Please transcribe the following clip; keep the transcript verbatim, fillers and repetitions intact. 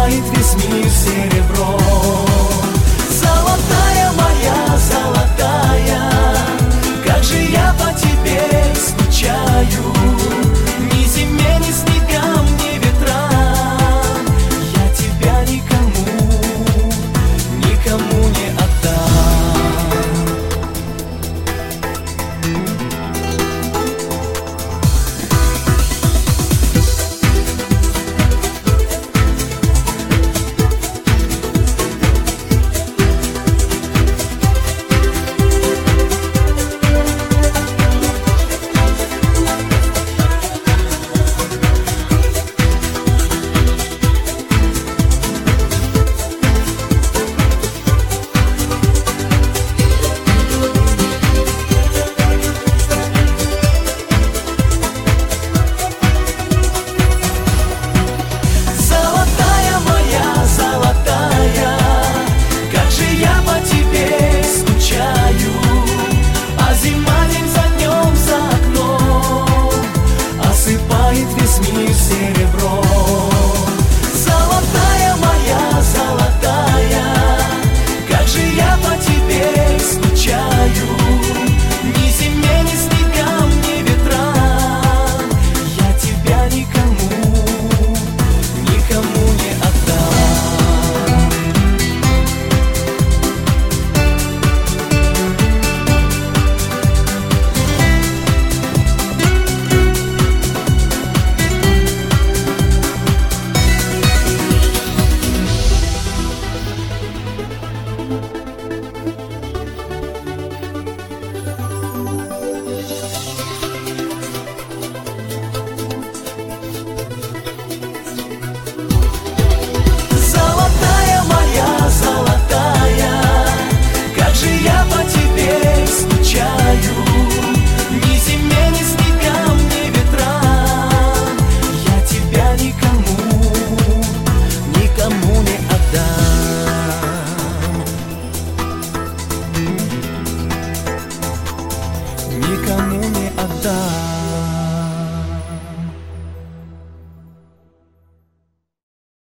осыпает весь мир серебром. Золотая моя, золотая, как же я по тебе скучаю. Ни зиме, ни снегам, ни ветрам я тебя никому, никому не отдам. Весь мир серебром. Золотая моя, золотая, как же я по тебе скучаю. Ни зиме, ни снегам, ни ветрам я тебя никому, никому не отдам. Никому не отдам.